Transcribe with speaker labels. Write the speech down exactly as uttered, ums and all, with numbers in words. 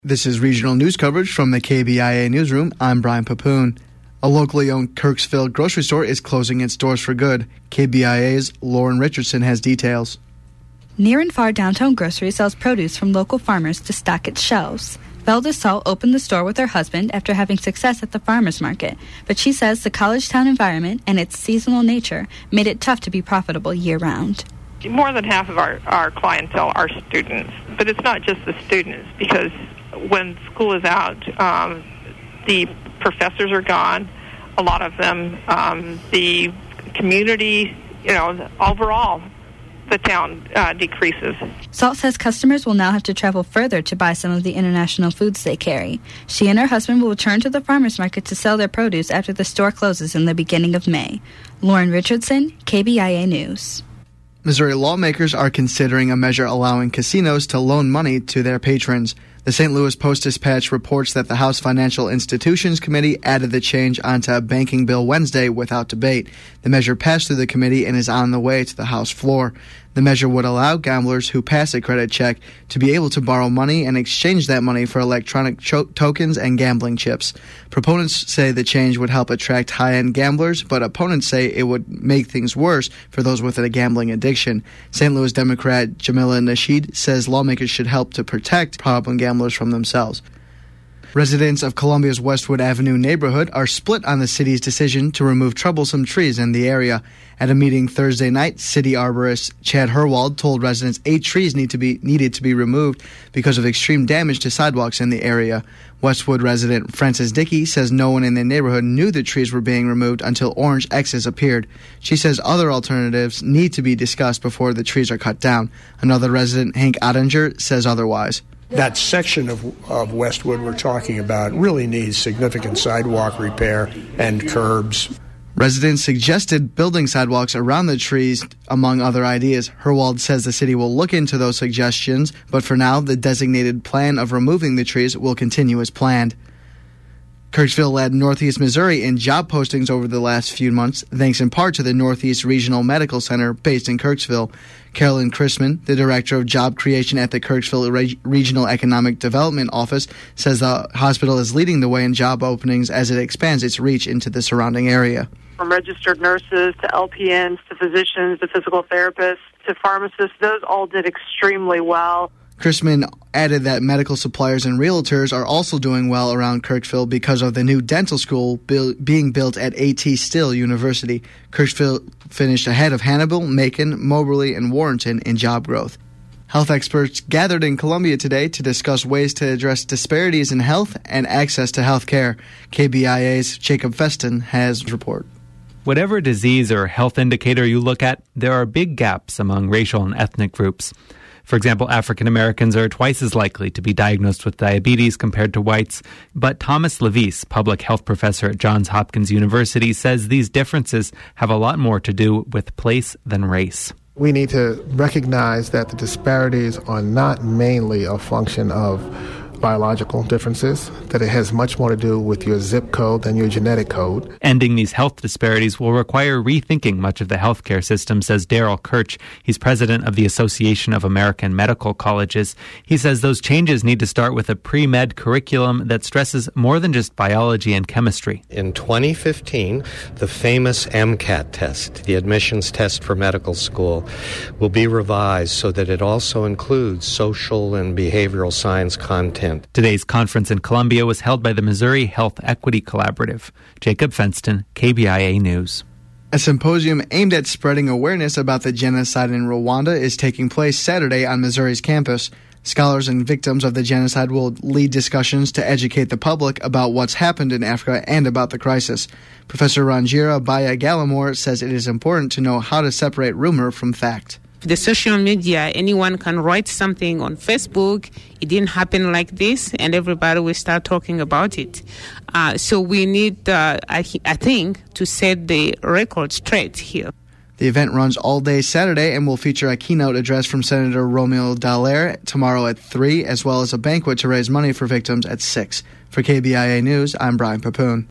Speaker 1: This is regional news coverage from the K B I A newsroom. I'm Brian Papoon. A locally owned Kirksville grocery store is closing its doors for good. K B I A's Lauren Richardson has details.
Speaker 2: Near and Far Downtown Grocery sells produce from local farmers to stock its shelves. Velda Salt opened the store with her husband after having success at the farmers market, but she says the college town environment and its seasonal nature made it tough to be profitable year-round.
Speaker 3: More than half of our, our clientele are students, but it's not just the students, because when school is out, um, the professors are gone, a lot of them. Um, the community, you know, overall, the town uh, decreases.
Speaker 2: Salt says customers will now have to travel further to buy some of the international foods they carry. She and her husband will return to the farmers market to sell their produce after the store closes in the beginning of May. Lauren Richardson, K B I A News.
Speaker 1: Missouri lawmakers are considering a measure allowing casinos to loan money to their patrons. The Saint Louis Post-Dispatch reports that the House Financial Institutions Committee added the change onto a banking bill Wednesday without debate. The measure passed through the committee and is on the way to the House floor. The measure would allow gamblers who pass a credit check to be able to borrow money and exchange that money for electronic cho- tokens and gambling chips. Proponents say the change would help attract high-end gamblers, but opponents say it would make things worse for those with a gambling addiction. Saint Louis Democrat Jamila Nasheed says lawmakers should help to protect problem gamblers from themselves. Residents of Columbia's Westwood Avenue neighborhood are split on the city's decision to remove troublesome trees in the area. At a meeting Thursday night, city arborist Chad Herwald told residents eight trees need to be needed to be removed because of extreme damage to sidewalks in the area. Westwood resident Frances Dickey says no one in the neighborhood knew the trees were being removed until orange X's appeared. She says other alternatives need to be discussed before the trees are cut down. Another resident, Hank Ottinger, says otherwise.
Speaker 4: That section of, of Westwood we're talking about really needs significant sidewalk repair and curbs.
Speaker 1: Residents suggested building sidewalks around the trees, among other ideas. Herwald says the city will look into those suggestions, but for now, the designated plan of removing the trees will continue as planned. Kirksville led Northeast Missouri in job postings over the last few months, thanks in part to the Northeast Regional Medical Center based in Kirksville. Carolyn Chrisman, the director of job creation at the Kirksville Re- Regional Economic Development Office, says the hospital is leading the way in job openings as it expands its reach into the surrounding area.
Speaker 5: From registered nurses to L P Ns to physicians to physical therapists to pharmacists, those all did extremely well.
Speaker 1: Chrisman added that medical suppliers and realtors are also doing well around Kirksville because of the new dental school bil- being built at A T Still University. Kirksville finished ahead of Hannibal, Macon, Moberly, and Warrenton in job growth. Health experts gathered in Columbia today to discuss ways to address disparities in health and access to health care. K B I A's Jacob Feston has a report.
Speaker 6: Whatever disease or health indicator you look at, there are big gaps among racial and ethnic groups. For example, African Americans are twice as likely to be diagnosed with diabetes compared to whites. But Thomas Levis, public health professor at Johns Hopkins University, says these differences have a lot more to do with place than race.
Speaker 7: We need to recognize that the disparities are not mainly a function of biological differences, that it has much more to do with your zip code than your genetic code.
Speaker 6: Ending these health disparities will require rethinking much of the healthcare system, says Daryl Kirch. He's president of the Association of American Medical Colleges. He says those changes need to start with a pre-med curriculum that stresses more than just biology and chemistry.
Speaker 8: In twenty fifteen, the famous MCAT test, the admissions test for medical school, will be revised so that it also includes social and behavioral science content.
Speaker 6: Today's conference in Columbia was held by the Missouri Health Equity Collaborative. Jacob Fenston, K B I A News.
Speaker 1: A symposium aimed at spreading awareness about the genocide in Rwanda is taking place Saturday on Missouri's campus. Scholars and victims of the genocide will lead discussions to educate the public about what's happened in Africa and about the crisis. Professor Rangira Baya Gallimore says it is important to know how to separate rumor from fact.
Speaker 9: The social media, anyone can write something on Facebook, it didn't happen like this, and everybody will start talking about it. Uh, so we need, uh, I, I think, to set the record straight here.
Speaker 1: The event runs all day Saturday and will feature a keynote address from Senator Romeo Dallaire tomorrow at three, as well as a banquet to raise money for victims at six. For K B I A News, I'm Brian Papoon.